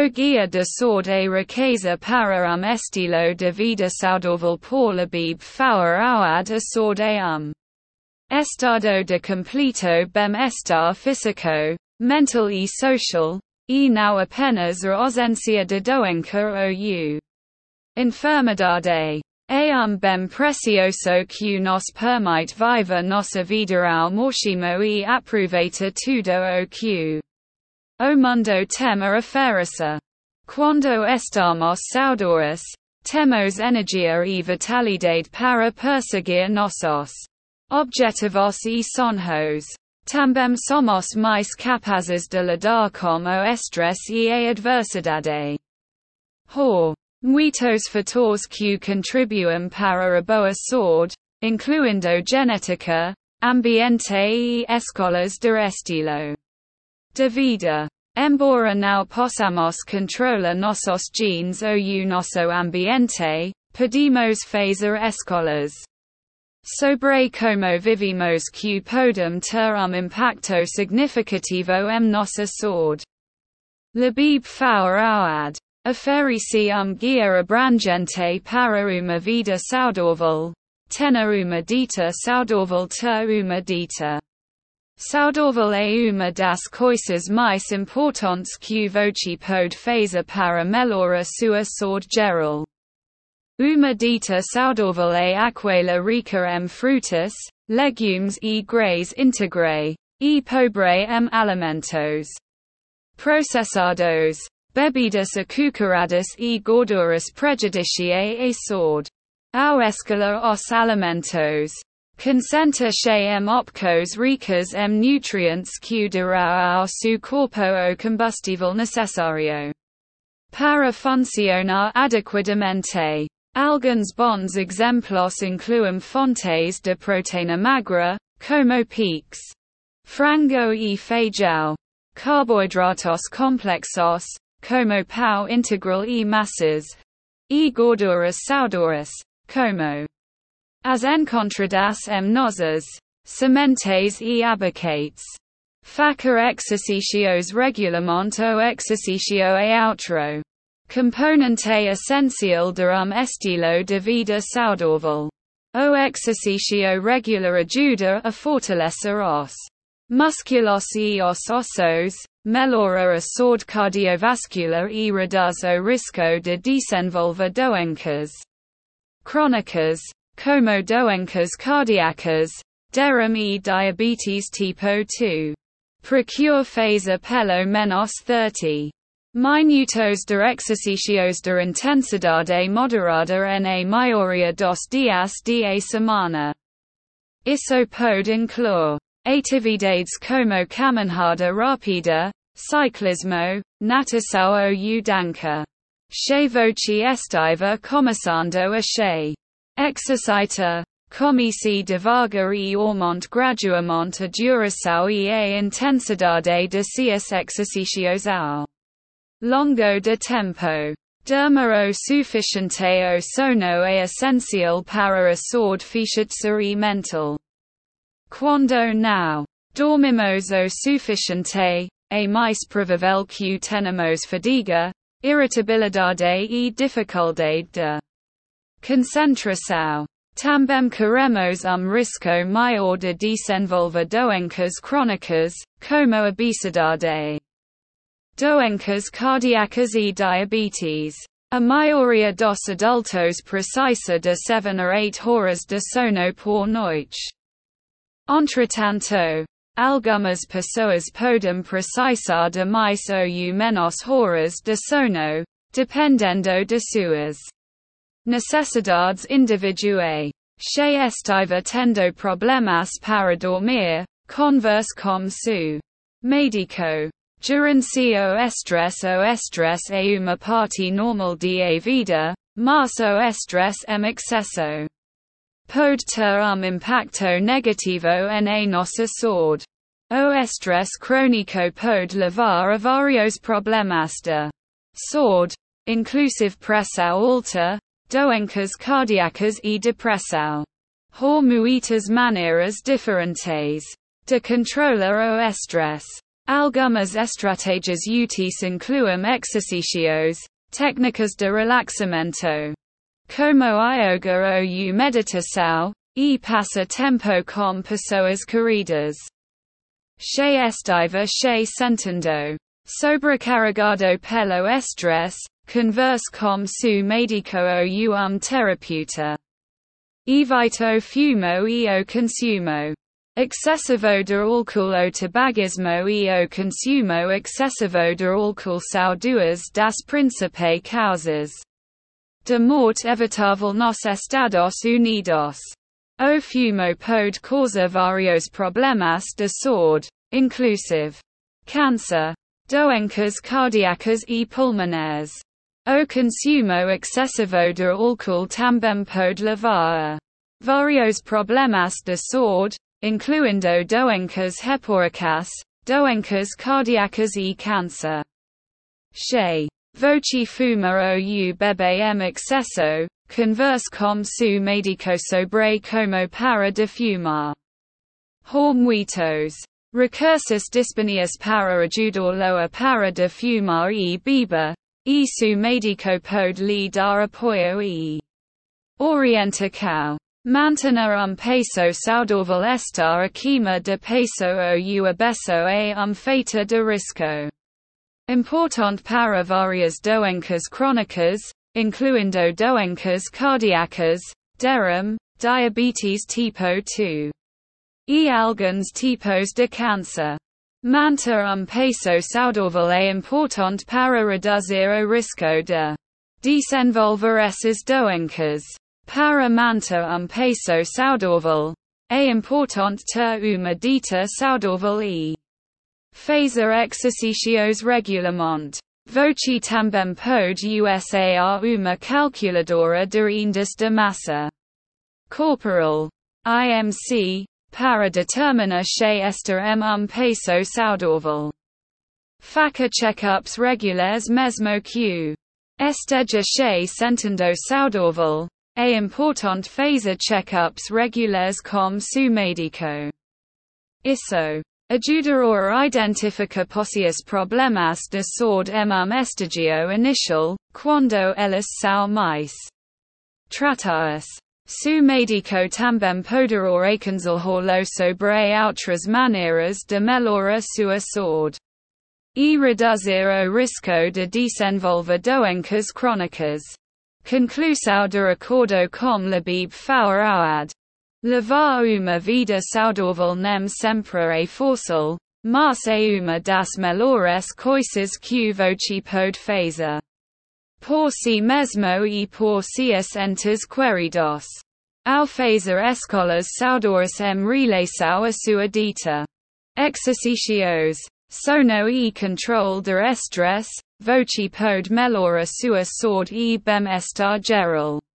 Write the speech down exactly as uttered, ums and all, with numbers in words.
O guia de sword e riqueza para um estilo de vida saudável por labib faur awad a sword e um estado de completo bem-estar físico, mental e social, e não apenas a ausência de doença ou enfermidade. É um bem precioso que nos permite viver nossa vida ao máximo e aproveitar tudo o que o mundo tem a oferecer. Quando estamos saudáveis, temos energia e vitalidade para perseguir nossos objetivos e sonhos. Também somos mais capazes de lidar com o estresse e a adversidade. Há muitos fatores que contribuem para a boa saúde, incluindo genética, ambiente e escolas de estilo de vida. Embora não possamos controlar nossos genes ou o nosso ambiente, podemos fazer escolas sobre como vivemos que podem ter um impacto significativo em nossa saúde. Labib faur awad oferece um guia abrangente para uma vida saudável. Tener uma dieta saudável ter uma dieta saudável é uma das coisas mais importantes que você pode fazer para melhorar sua saúde geral. Uma dieta saudável é aquela rica em frutas, legumes e grãos integrais, e pobre em alimentos processados, bebidas açucaradas e gorduras prejudiciais à saúde. Ao escolher os alimentos, concentre-se em opções ricas em nutrientes que dará ao seu corpo o combustível necessário para funcionar adequadamente. Alguns bons exemplos incluem fontes de proteína magra, como piques, frango e feijão, carboidratos complexos, como pão integral e massas, e gorduras saudáveis, como as encontradas em nozes, sementes e abacates. Faça exercícios regularmente ou exercício é outro componente essencial de um estilo de vida saudável. O exercício regular ajuda a fortalecer os músculos e os ossos, melhora a saúde cardiovascular e reduz o risco de desenvolver doenças crônicas, como doenças cardíacas, derrame e diabetes tipo dois. Procure fazer pelo menos trinta minutos de exercícios de intensidade moderada em a maioria dos dias da semana. Isso pode incluir atividades como caminhada rápida, ciclismo, natação ou dança. Se você estiver começando a se exercitar, comece devagar e aumente gradualmente a duração e a intensidade de seus exercícios ao longo de tempo. Dormir o suficiente o sono é essencial para a saúde física e mental. Quando não dormimos o suficiente, é mais provável que tenhamos fadiga, irritabilidade e dificuldade de concentração. Também corremos um risco maior de desenvolver doenças crônicas, como obesidade, doenças cardíacas e diabetes. A maioria dos adultos precisa de sete a oito horas de sono por noite. Entretanto, algumas pessoas podem precisar de mais ou menos horas de sono, dependendo de suas necessidades individuais. Se estiver tendo problemas para dormir, converse com seu médico. Durante o estresse o estresse é uma parte normal da vida, mas o estresse em excesso pode ter um impacto negativo em a nossa saúde. O estresse crônico pode levar a vários problemas de saúde, inclusive pressão alta, doenças cardíacas e depressão. Há muitas maneiras diferentes de controlar o estresse. Algumas estratégias úteis incluem exercícios, técnicas de relaxamento, como yoga ou meditação, e passa tempo com pessoas queridas. She estiva she sentindo sobrecarregado pelo estresse, converse com seu médico ou um terapeuta. Evite o fumo e o consumo excessivo de álcool ou tabagismo e o consumo excessivo de álcool são duas das principais causas de morte evitável nos Estados Unidos. O fumo pode causar vários problemas de saúde, inclusive câncer, doenças cardíacas e pulmonares. O consumo excessivo de álcool também pode levar a vários problemas de saúde, incluindo doenças hepáticas, doenças cardíacas e câncer. She voce fumar ou bebe em excesso, converse com seu médico sobre como para de fumar. Há muitos recursos disponíveis para ajudá-lo a para de fumar e beber, e seu médico pode lhe dar apoio e orientação. Mantener um peso saudável estar acima de peso ou abaixo é um feito de risco importante para várias doenças crônicas, incluindo doenças cardíacas, derrame, diabetes tipo dois, e alguns tipos de câncer. Manter um peso saudável é importante para reduzir o risco de desenvolver essas doenças. Para manter um peso saudável, é importante ter uma dieta saudável e fazer exercícios regularmente. Você também pode usar uma calculadora de índice de massa corporal I M C para determinar se está em um peso saudável. Faça check-ups regulares mesmo que esteja se sentindo saudável. É importante fazer check-ups regulares com seu médico. Isso ajudará a identificar possíveis problemas de saúde em um estágio inicial, quando eles são mais tratados. Seu médico também poderá aconselhá-lo sobre outras maneiras de melhorar sua saúde e reduzir o risco de desenvolver doenças crônicas. Conclusão de acordo com Labib Fawad. Levar uma vida saudável nem sempre é fácil, mas é uma das melhores coisas que você pode fazer por si mesmo e por seus entes queridos. Ao fazer escolhas saudáveis em relação a sua dieta, exercícios, sono e controle de estresse, você pode melhorar sua saúde e bem-estar geral.